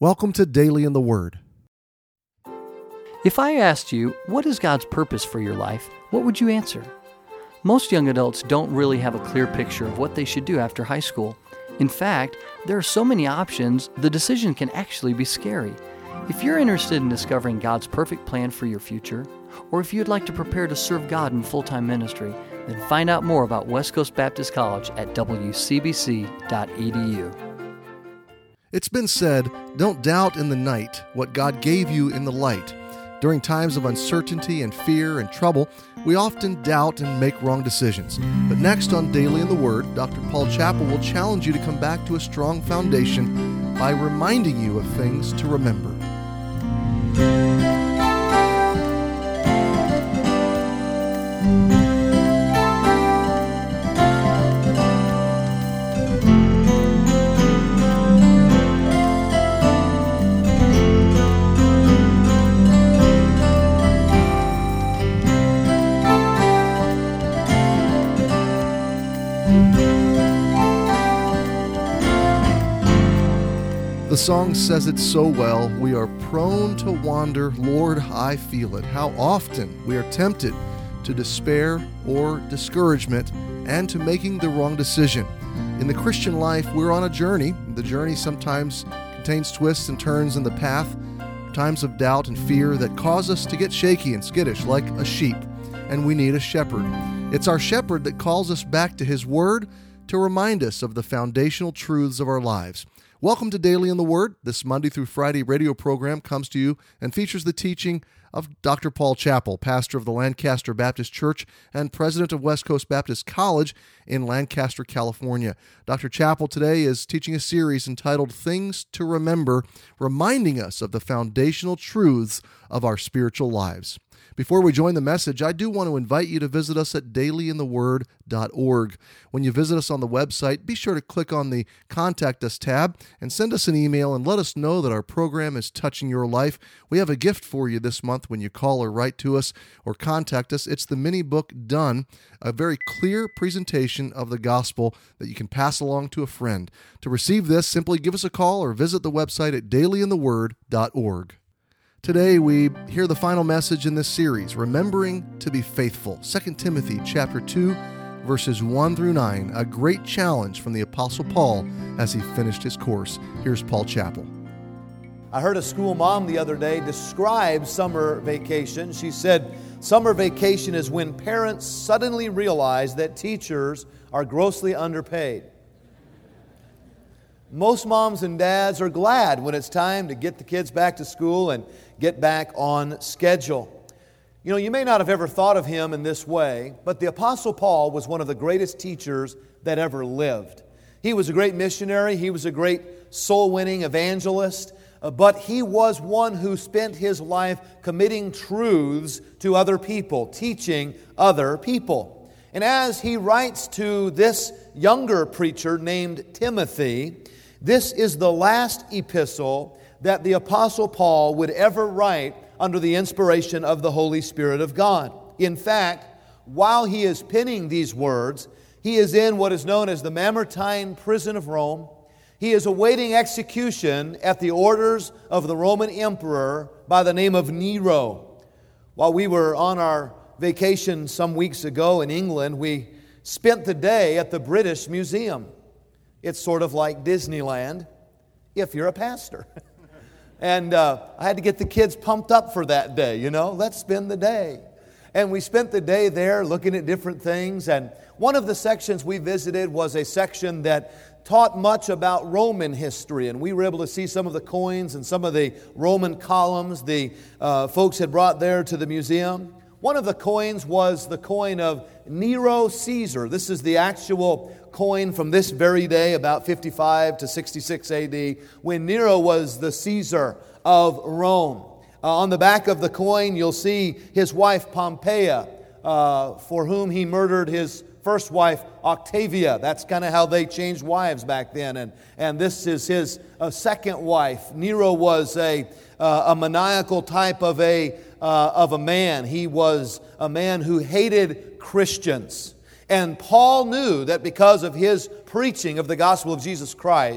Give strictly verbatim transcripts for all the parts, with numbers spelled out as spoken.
Welcome to Daily in the Word. If I asked you, what is God's purpose for your life, what would you answer? Most young adults don't really have a clear picture of what they should do after high school. In fact, there are so many options, the decision can actually be scary. If you're interested in discovering God's perfect plan for your future, or if you'd like to prepare to serve God in full-time ministry, then find out more about West Coast Baptist College at w c b c dot e d u. It's been said, don't doubt in the night what God gave you in the light. During times of uncertainty and fear and trouble, we often doubt and make wrong decisions. But next on Daily in the Word, Doctor Paul Chappell will challenge you to come back to a strong foundation by reminding you of things to remember. The song says it so well, we are prone to wander, Lord, I feel it. How often we are tempted to despair or discouragement and to making the wrong decision. In the Christian life, we're on a journey. The journey sometimes contains twists and turns in the path, times of doubt and fear that cause us to get shaky and skittish like a sheep, and we need a shepherd. It's our shepherd that calls us back to his word to remind us of the foundational truths of our lives. Welcome to Daily in the Word. This Monday through Friday radio program comes to you and features the teaching of Doctor Paul Chappell, pastor of the Lancaster Baptist Church and president of West Coast Baptist College in Lancaster, California. Doctor Chappell today is teaching a series entitled Things to Remember, reminding us of the foundational truths of our spiritual lives. Before we join the message, I do want to invite you to visit us at daily in the word dot org. When you visit us on the website, be sure to click on the Contact Us tab and send us an email and let us know that our program is touching your life. We have a gift for you this month when you call or write to us or contact us. It's the mini book Done, a very clear presentation of the gospel that you can pass along to a friend. To receive this, simply give us a call or visit the website at daily in the word dot org. Today we hear the final message in this series, Remembering to be Faithful. Second Timothy chapter two, verses one through nine, a great challenge from the Apostle Paul as he finished his course. Here's Paul Chappell. I heard a school mom the other day describe summer vacation. She said, summer vacation is when parents suddenly realize that teachers are grossly underpaid. Most moms and dads are glad when it's time to get the kids back to school and get back on schedule. You know, you may not have ever thought of him in this way, but the Apostle Paul was one of the greatest teachers that ever lived. He was a great missionary. He was a great soul-winning evangelist. Uh, but he was one who spent his life committing truths to other people, teaching other people. And as he writes to this younger preacher named Timothy, this is the last epistle that the Apostle Paul would ever write under the inspiration of the Holy Spirit of God. In fact, while he is penning these words, he is in what is known as the Mamertine prison of Rome. He is awaiting execution at the orders of the Roman emperor by the name of Nero. While we were on our vacation some weeks ago in England, we spent the day at the British Museum. It's sort of like Disneyland if you're a pastor. And uh, I had to get the kids pumped up for that day, you know, let's spend the day. And we spent the day there looking at different things. And one of the sections we visited was a section that taught much about Roman history. And we were able to see some of the coins and some of the Roman columns the uh, folks had brought there to the museum. One of the coins was the coin of Nero Caesar. This is the actual coin from this very day, about fifty-five to sixty-six A D, when Nero was the Caesar of Rome. Uh, on the back of the coin, you'll see his wife Pompeia, uh, for whom he murdered his first wife Octavia. That's kind of how they changed wives back then. And, and this is his uh, second wife. Nero was a, uh, a maniacal type of a, uh, of a man. He was a man who hated Christians. And Paul knew that because of his preaching of the gospel of Jesus Christ,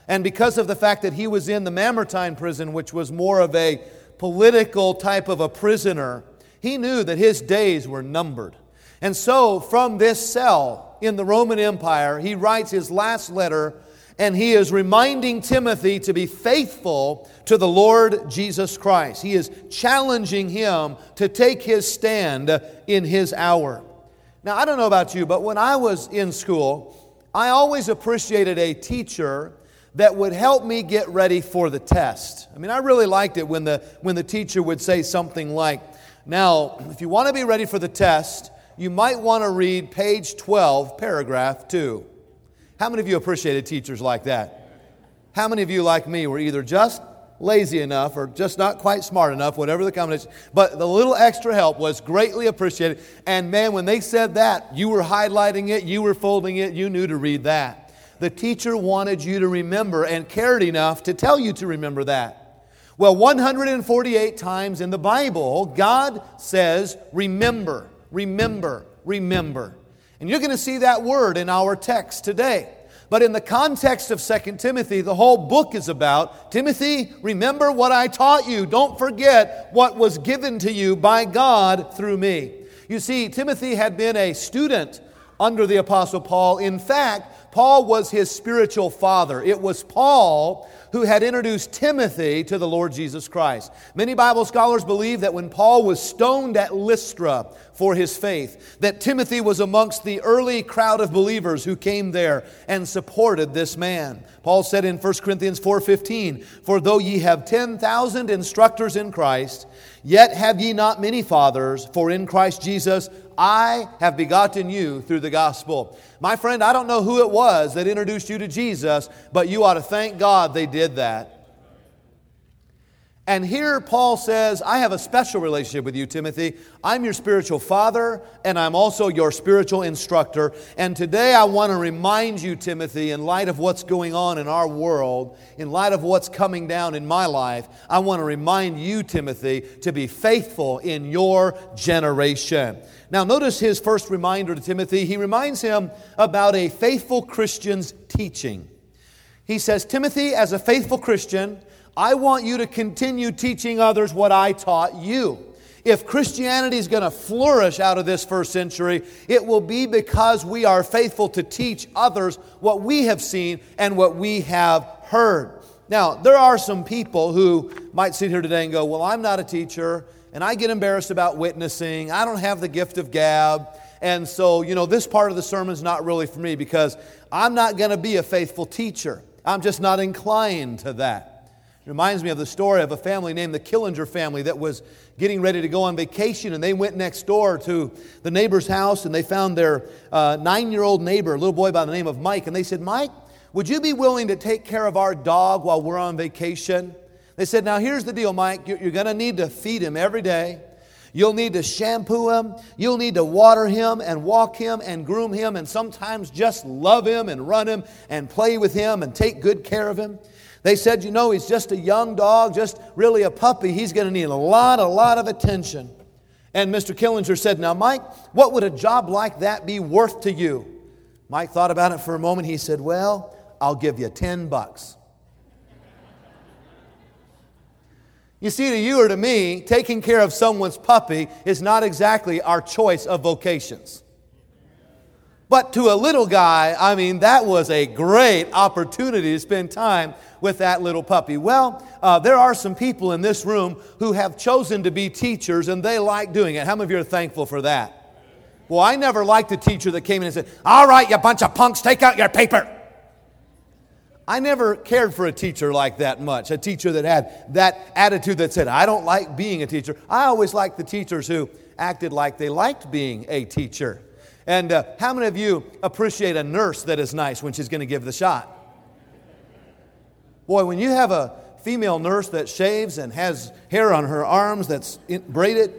And because of the fact that he was in the Mamertine prison, which was more of a political type of a prisoner, he knew that his days were numbered. And so from this cell in the Roman Empire, he writes his last letter, and he is reminding Timothy to be faithful to the Lord Jesus Christ. He is challenging him to take his stand in his hour. Now, I don't know about you, but when I was in school, I always appreciated a teacher that would help me get ready for the test. I mean, I really liked it when the, when the teacher would say something like, now, if you want to be ready for the test, you might want to read page twelve, paragraph two. How many of you appreciated teachers like that? How many of you, like me, were either just lazy enough or just not quite smart enough, whatever the combination, but the little extra help was greatly appreciated. And man, when they said that, you were highlighting it, you were folding it, you knew to read that. The teacher wanted you to remember and cared enough to tell you to remember that. Well, one hundred forty-eight times in the Bible, God says, remember. Remember, remember. And you're going to see that word in our text today. But in the context of Second Timothy, the whole book is about, Timothy, remember what I taught you. Don't forget what was given to you by God through me. You see, Timothy had been a student under the Apostle Paul. In fact, Paul was his spiritual father. It was Paul who had introduced Timothy to the Lord Jesus Christ. Many Bible scholars believe that when Paul was stoned at Lystra for his faith, that Timothy was amongst the early crowd of believers who came there and supported this man. Paul said in First Corinthians four fifteen, for though ye have ten thousand instructors in Christ, yet have ye not many fathers, for in Christ Jesus I have begotten you through the gospel. My friend, I don't know who it was that introduced you to Jesus, but you ought to thank God they did that. And here Paul says, I have a special relationship with you, Timothy. I'm your spiritual father, and I'm also your spiritual instructor. And today I want to remind you, Timothy, in light of what's going on in our world, in light of what's coming down in my life, I want to remind you, Timothy, to be faithful in your generation. Now notice his first reminder to Timothy. He reminds him about a faithful Christian's teaching. He says, Timothy, as a faithful Christian, I want you to continue teaching others what I taught you. If Christianity is going to flourish out of this first century, it will be because we are faithful to teach others what we have seen and what we have heard. Now, there are some people who might sit here today and go, well, I'm not a teacher, and I get embarrassed about witnessing. I don't have the gift of gab. And so, you know, this part of the sermon is not really for me because I'm not going to be a faithful teacher. I'm just not inclined to that. It reminds me of the story of a family named the Killinger family that was getting ready to go on vacation, and they went next door to the neighbor's house, and they found their uh, nine-year-old neighbor, a little boy by the name of Mike, and they said, Mike, would you be willing to take care of our dog while we're on vacation? They said, now here's the deal, Mike. You're, you're going to need to feed him every day. You'll need to shampoo him. You'll need to water him and walk him and groom him and sometimes just love him and run him and play with him and take good care of him. They said, you know, he's just a young dog, just really a puppy. He's going to need a lot, a lot of attention. And Mister Killinger said, now, Mike, what would a job like that be worth to you? Mike thought about it for a moment. He said, well, I'll give you ten bucks. You see, to you or to me, taking care of someone's puppy is not exactly our choice of vocations. But to a little guy, I mean, that was a great opportunity to spend time with that little puppy. Well, uh, there are some people in this room who have chosen to be teachers, and they like doing it. How many of you are thankful for that? Well, I never liked a teacher that came in and said, all right, you bunch of punks, take out your paper. I never cared for a teacher like that much, a teacher that had that attitude that said, I don't like being a teacher. I always liked the teachers who acted like they liked being a teacher. And uh, how many of you appreciate a nurse that is nice when she's going to give the shot? Boy, when you have a female nurse that shaves and has hair on her arms that's in, braided,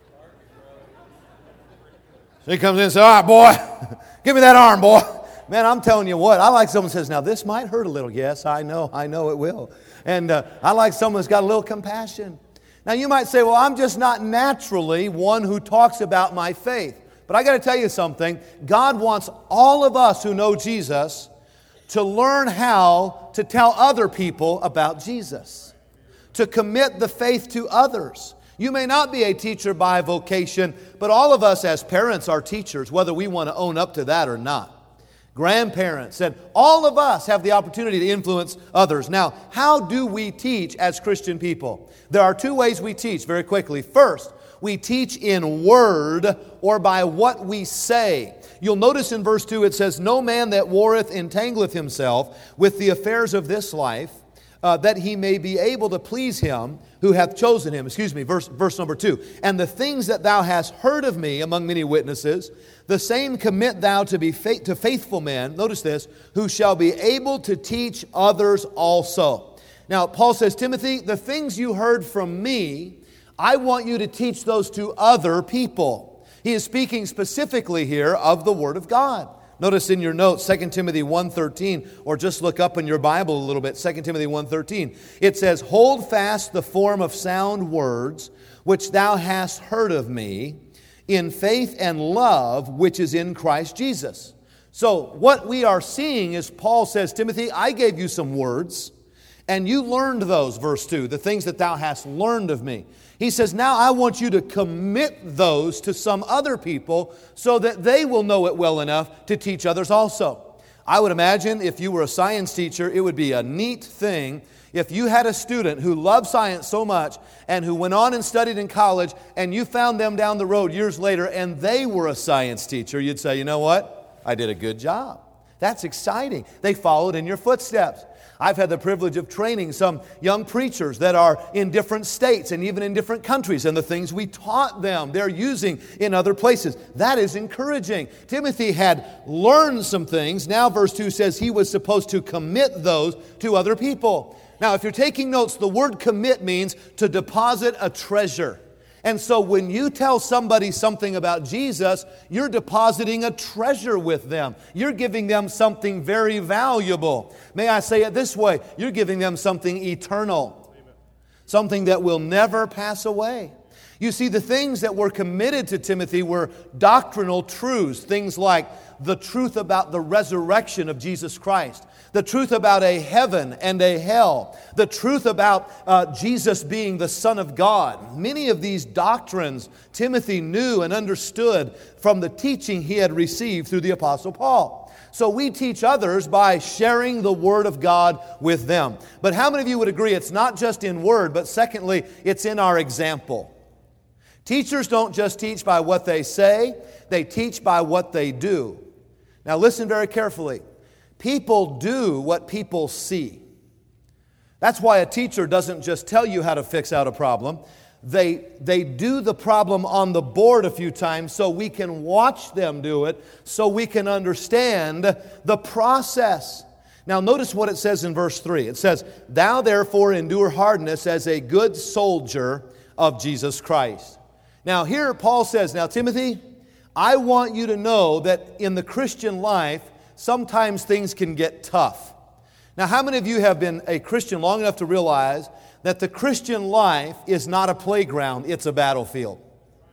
she comes in and says, all right, boy, give me that arm, boy. Man, I'm telling you what, I like someone who says, now this might hurt a little. Yes, I know, I know it will. And uh, I like someone who's got a little compassion. Now you might say, well, I'm just not naturally one who talks about my faith. But I got to tell you something. God wants all of us who know Jesus to learn how to tell other people about Jesus, to commit the faith to others. You may not be a teacher by vocation, but all of us as parents are teachers, whether we want to own up to that or not. Grandparents, and all of us have the opportunity to influence others. Now, how do we teach as Christian people? There are two ways we teach very quickly. First, we teach in word or by what we say. You'll notice in verse two it says, "No man that warreth entangleth himself with the affairs of this life, uh, that he may be able to please him who hath chosen him." Excuse me, verse, verse number two. "And the things that thou hast heard of me among many witnesses, the same commit thou to be fa- to faithful men," notice this, "who shall be able to teach others also." Now, Paul says, Timothy, the things you heard from me, I want you to teach those to other people. He is speaking specifically here of the Word of God. Notice in your notes, Second Timothy one thirteen, or just look up in your Bible a little bit, Second Timothy one thirteen. It says, "Hold fast the form of sound words, which thou hast heard of me, in faith and love, which is in Christ Jesus." So what we are seeing is Paul says, Timothy, I gave you some words, and you learned those, verse two, the things that thou hast learned of me. He says, now I want you to commit those to some other people so that they will know it well enough to teach others also. I would imagine if you were a science teacher, it would be a neat thing if you had a student who loved science so much and who went on and studied in college and you found them down the road years later and they were a science teacher. You'd say, you know what? I did a good job. That's exciting. They followed in your footsteps. I've had the privilege of training some young preachers that are in different states and even in different countries, and the things we taught them, they're using in other places. That is encouraging. Timothy had learned some things. Now verse two says he was supposed to commit those to other people. Now if you're taking notes, the word commit means to deposit a treasure. And so when you tell somebody something about Jesus, you're depositing a treasure with them. You're giving them something very valuable. May I say it this way? You're giving them something eternal. Amen. Something that will never pass away. You see, the things that were committed to Timothy were doctrinal truths. Things like the truth about the resurrection of Jesus Christ. The truth about a heaven and a hell. The truth about uh, Jesus being the Son of God. Many of these doctrines Timothy knew and understood from the teaching he had received through the Apostle Paul. So we teach others by sharing the Word of God with them. But how many of you would agree it's not just in word, but secondly, it's in our example? Teachers don't just teach by what they say, they teach by what they do. Now listen very carefully. People do what people see. That's why a teacher doesn't just tell you how to fix out a problem. They, they do the problem on the board a few times so we can watch them do it, so we can understand the process. Now notice what it says in verse three. It says, "Thou therefore endure hardness as a good soldier of Jesus Christ." Now here Paul says, now Timothy, I want you to know that in the Christian life, sometimes things can get tough. Now, how many of you have been a Christian long enough to realize that the Christian life is not a playground, it's a battlefield?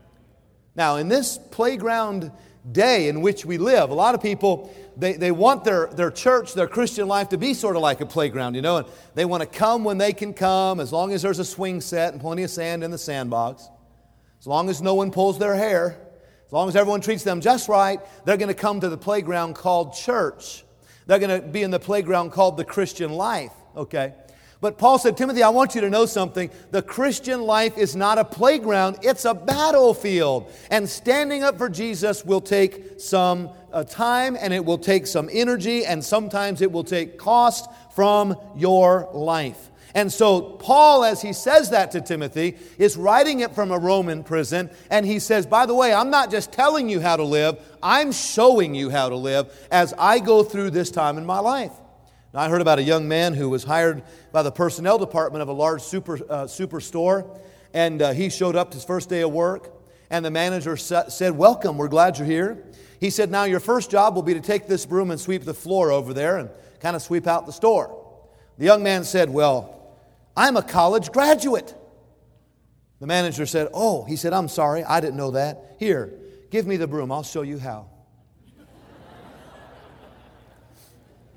Now, in this playground day in which we live, a lot of people, they, they want their, their church, their Christian life to be sort of like a playground, you know, and they want to come when they can come, as long as there's a swing set and plenty of sand in the sandbox, as long as no one pulls their hair. As long as everyone treats them just right, they're going to come to the playground called church. They're going to be in the playground called the Christian life, okay? But Paul said, Timothy, I want you to know something. The Christian life is not a playground, it's a battlefield. And standing up for Jesus will take some uh, time, and it will take some energy, and sometimes it will take cost from your life. And so Paul, as he says that to Timothy, is writing it from a Roman prison. And he says, by the way, I'm not just telling you how to live, I'm showing you how to live as I go through this time in my life. Now, I heard about a young man who was hired by the personnel department of a large super uh, superstore. And uh, he showed up his first day of work. And the manager sa- said, welcome, we're glad you're here. He said, now your first job will be to take this broom and sweep the floor over there and kind of sweep out the store. The young man said, well, I'm a college graduate. The manager said, oh, he said, I'm sorry, I didn't know that. Here, give me the broom, I'll show you how.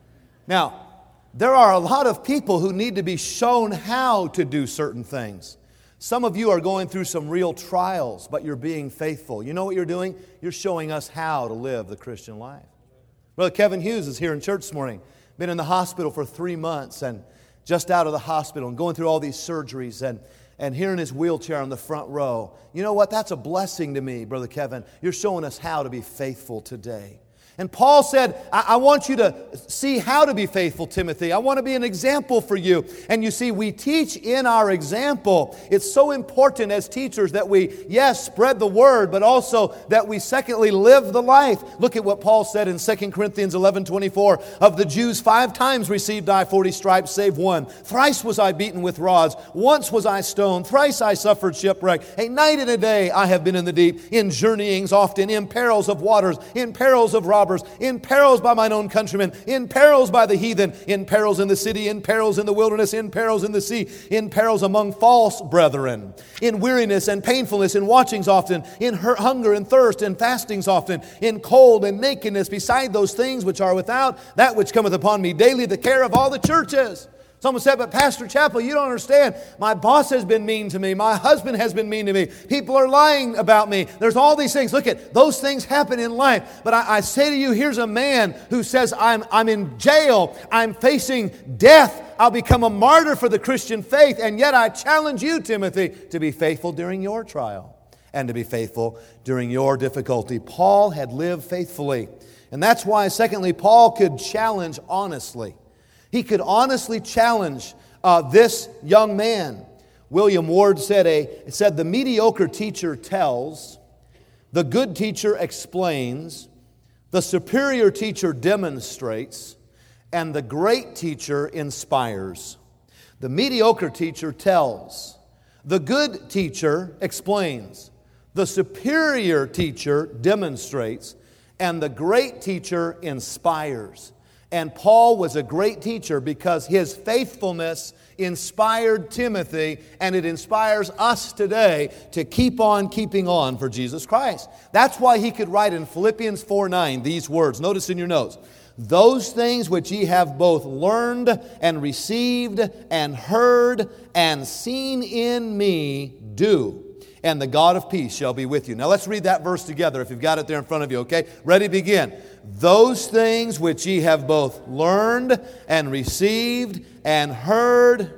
Now, there are a lot of people who need to be shown how to do certain things. Some of you are going through some real trials, but you're being faithful. You know what you're doing? You're showing us how to live the Christian life. Brother Kevin Hughes is here in church this morning. Been in the hospital for three months and just out of the hospital and going through all these surgeries and, and here in his wheelchair on the front row. You know what? That's a blessing to me, Brother Kevin. You're showing us how to be faithful today. And Paul said, I, I want you to see how to be faithful, Timothy. I want to be an example for you. And you see, we teach in our example. It's so important as teachers that we, yes, spread the word, but also that we secondly live the life. Look at what Paul said in Second Corinthians eleven twenty-four. Of the Jews, five times received I forty stripes, save one. Thrice was I beaten with rods. Once was I stoned. Thrice I suffered shipwreck. A night and a day I have been in the deep, in journeyings often, in perils of waters, in perils of robbers, in perils by mine own countrymen, in perils by the heathen, in perils in the city, in perils in the wilderness, in perils in the sea, in perils among false brethren, in weariness and painfulness, in watchings often, in hunger and thirst, in fastings often, in cold and nakedness, beside those things which are without, that which cometh upon me daily, the care of all the churches. Someone said, but Pastor Chappell, you don't understand. My boss has been mean to me. My husband has been mean to me. People are lying about me. There's all these things. Look at, those things happen in life. But I, I say to you, here's a man who says, I'm, I'm in jail. I'm facing death. I'll become a martyr for the Christian faith. And yet I challenge you, Timothy, to be faithful during your trial and to be faithful during your difficulty. Paul had lived faithfully. And that's why, secondly, Paul could challenge honestly. He could honestly challenge uh, this young man. William Ward said, a, said, the mediocre teacher tells, the good teacher explains, the superior teacher demonstrates, and the great teacher inspires. The mediocre teacher tells, the good teacher explains, the superior teacher demonstrates, and the great teacher inspires. And Paul was a great teacher because his faithfulness inspired Timothy, and it inspires us today to keep on keeping on for Jesus Christ. That's why he could write in Philippians four nine these words. Notice in your notes. Those things which ye have both learned and received and heard and seen in me, do. And the God of peace shall be with you. Now let's read that verse together if you've got it there in front of you, okay? Ready, begin. Those things which ye have both learned and received and heard,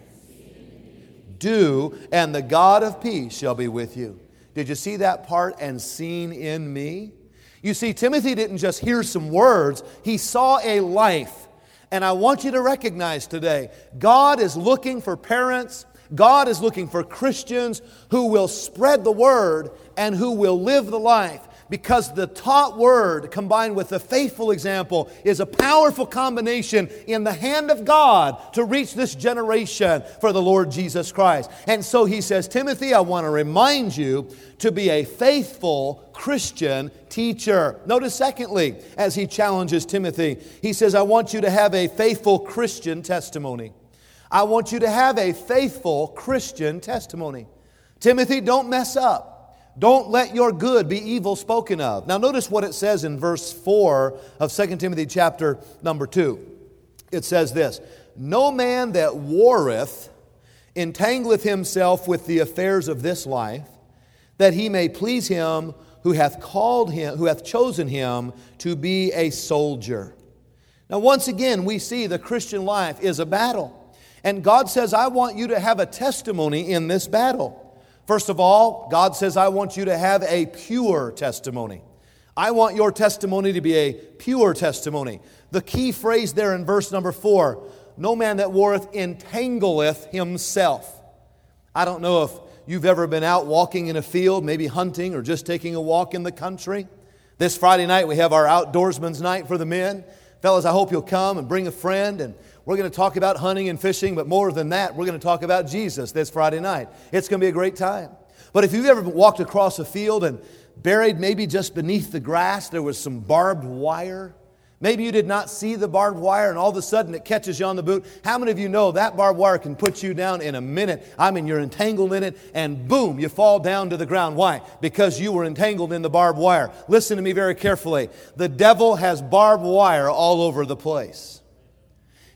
do, and the God of peace shall be with you. Did you see that part, and seen in me? You see, Timothy didn't just hear some words, he saw a life. And I want you to recognize today, God is looking for parents, God is looking for Christians who will spread the word and who will live the life. Because the taught word combined with the faithful example is a powerful combination in the hand of God to reach this generation for the Lord Jesus Christ. And so he says, Timothy, I want to remind you to be a faithful Christian teacher. Notice secondly, as he challenges Timothy, he says, I want you to have a faithful Christian testimony. I want you to have a faithful Christian testimony. Timothy, don't mess up. Don't let your good be evil spoken of. Now notice what it says in verse four of Second Timothy chapter number two. It says this, no man that warreth entangleth himself with the affairs of this life, that he may please him who hath called him, who hath chosen him to be a soldier. Now once again, we see the Christian life is a battle. And God says, I want you to have a testimony in this battle. First of all, God says, I want you to have a pure testimony. I want your testimony to be a pure testimony. The key phrase there in verse number four, no man that warreth entangleth himself. I don't know if you've ever been out walking in a field, maybe hunting or just taking a walk in the country. This Friday night we have our outdoorsman's night for the men. Fellas, I hope you'll come and bring a friend, and we're going to talk about hunting and fishing, but more than that, we're going to talk about Jesus this Friday night. It's going to be a great time. But if you've ever walked across a field and buried maybe just beneath the grass, there was some barbed wire. Maybe you did not see the barbed wire and all of a sudden it catches you on the boot. How many of you know that barbed wire can put you down in a minute? I mean, you're entangled in it and boom, you fall down to the ground. Why? Because you were entangled in the barbed wire. Listen to me very carefully. The devil has barbed wire all over the place.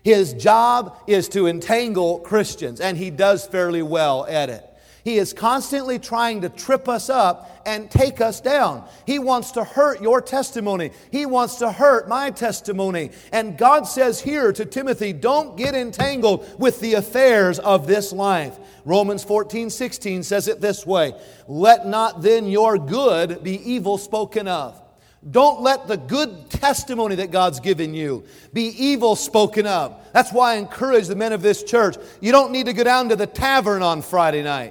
His job is to entangle Christians, and he does fairly well at it. He is constantly trying to trip us up and take us down. He wants to hurt your testimony. He wants to hurt my testimony. And God says here to Timothy, don't get entangled with the affairs of this life. Romans fourteen sixteen says it this way, let not then your good be evil spoken of. Don't let the good testimony that God's given you be evil spoken of. That's why I encourage the men of this church, you don't need to go down to the tavern on Friday night.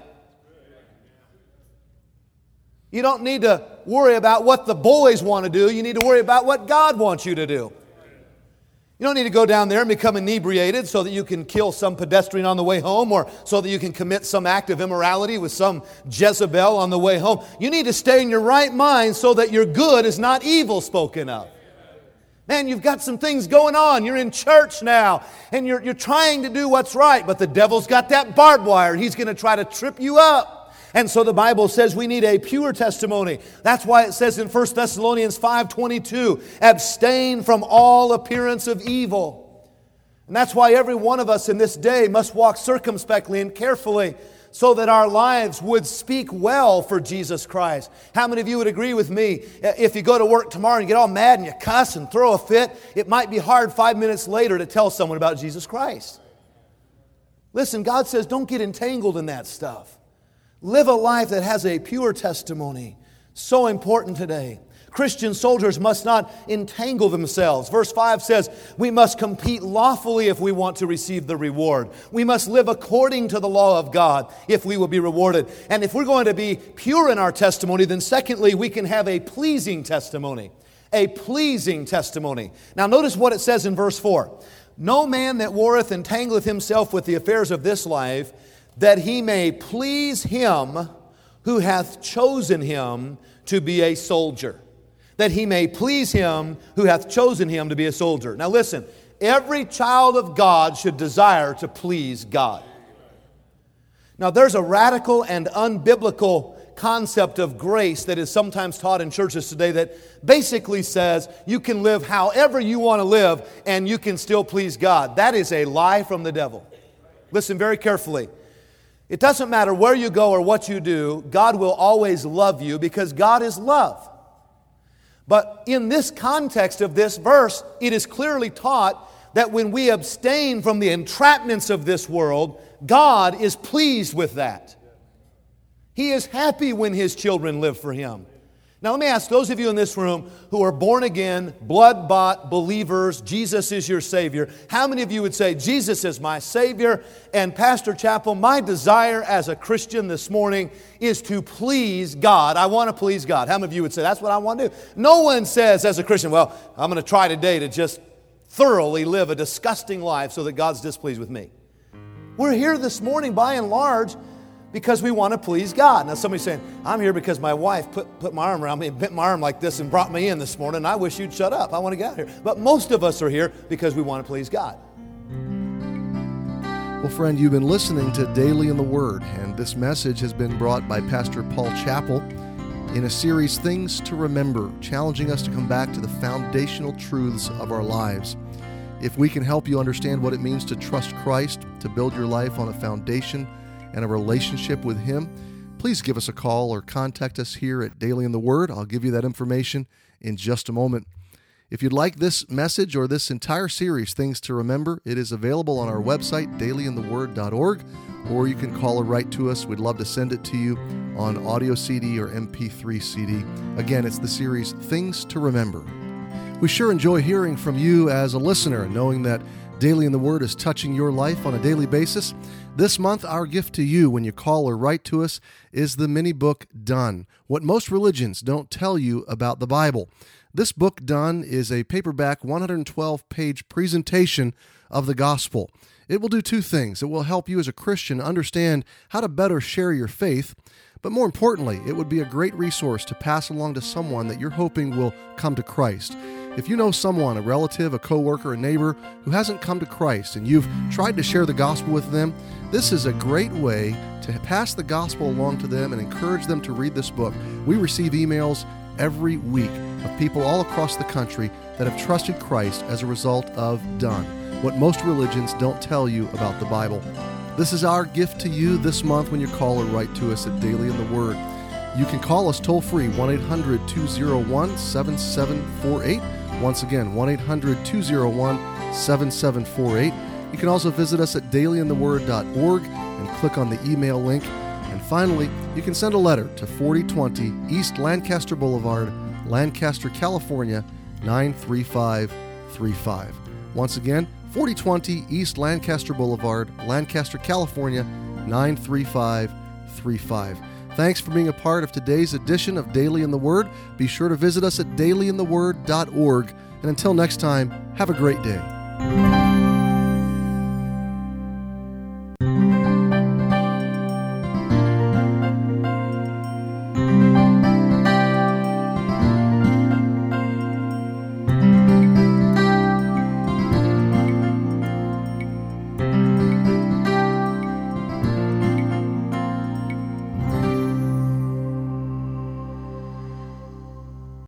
You don't need to worry about what the boys want to do. You need to worry about what God wants you to do. You don't need to go down there and become inebriated so that you can kill some pedestrian on the way home or so that you can commit some act of immorality with some Jezebel on the way home. You need to stay in your right mind so that your good is not evil spoken of. Man, you've got some things going on. You're in church now and you're, you're trying to do what's right, but the devil's got that barbed wire and he's going to try to trip you up. And so the Bible says we need a pure testimony. That's why it says in First Thessalonians five twenty-two, abstain from all appearance of evil. And that's why every one of us in this day must walk circumspectly and carefully so that our lives would speak well for Jesus Christ. How many of you would agree with me? If you go to work tomorrow and you get all mad and you cuss and throw a fit, it might be hard five minutes later to tell someone about Jesus Christ. Listen, God says don't get entangled in that stuff. Live a life that has a pure testimony. So important today. Christian soldiers must not entangle themselves. Verse five says, we must compete lawfully if we want to receive the reward. We must live according to the law of God if we will be rewarded. And if we're going to be pure in our testimony, then secondly, we can have a pleasing testimony. A pleasing testimony. Now notice what it says in verse four. No man that warreth entangleth himself with the affairs of this life, that he may please him who hath chosen him to be a soldier. That he may please him who hath chosen him to be a soldier. Now listen, every child of God should desire to please God. Now there's a radical and unbiblical concept of grace that is sometimes taught in churches today that basically says you can live however you want to live and you can still please God. That is a lie from the devil. Listen very carefully. It doesn't matter where you go or what you do, God will always love you because God is love. But in this context of this verse, it is clearly taught that when we abstain from the entrapments of this world, God is pleased with that. He is happy when His children live for Him. Now let me ask those of you in this room who are born again, blood-bought believers, Jesus is your Savior. How many of you would say, Jesus is my Savior? And Pastor Chappell, my desire as a Christian this morning is to please God. I want to please God. How many of you would say, that's what I want to do? No one says as a Christian, well, I'm going to try today to just thoroughly live a disgusting life so that God's displeased with me. We're here this morning by and large because we want to please God. Now somebody's saying, I'm here because my wife put, put my arm around me and bent my arm like this and brought me in this morning. And I wish you'd shut up. I want to get out of here. But most of us are here because we want to please God. Well, friend, you've been listening to Daily in the Word, and this message has been brought by Pastor Paul Chappell in a series, Things to Remember, challenging us to come back to the foundational truths of our lives. If we can help you understand what it means to trust Christ, to build your life on a foundation and a relationship with Him, please give us a call or contact us here at Daily in the Word. I'll give you that information in just a moment. If you'd like this message or this entire series, Things to Remember, it is available on our website, daily in the word dot org, or you can call or write to us. We'd love to send it to you on audio C D or M P three C D. Again, it's the series Things to Remember. We sure enjoy hearing from you as a listener and knowing that Daily in the Word is touching your life on a daily basis. This month, our gift to you when you call or write to us is the mini book, Done, What Most Religions Don't Tell You About the Bible. This book, Done, is a paperback one hundred twelve page presentation of the gospel. It will do two things. It will help you as a Christian understand how to better share your faith, but more importantly, it would be a great resource to pass along to someone that you're hoping will come to Christ. If you know someone, a relative, a coworker, a neighbor who hasn't come to Christ and you've tried to share the gospel with them, this is a great way to pass the gospel along to them and encourage them to read this book. We receive emails every week of people all across the country that have trusted Christ as a result of Done. what most religions don't tell you about the Bible. This is our gift to you this month when you call or write to us at Daily in the Word. You can call us toll-free, one eight hundred two oh one seven seven four eight. Once again, one eight hundred two oh one seven seven four eight. You can also visit us at daily in the word dot org and click on the email link. And finally, you can send a letter to forty twenty East Lancaster Boulevard, Lancaster, California, nine three five three five. Once again, forty twenty East Lancaster Boulevard, Lancaster, California, nine three five three five. Thanks for being a part of today's edition of Daily in the Word. Be sure to visit us at daily in the word dot org. And until next time, have a great day.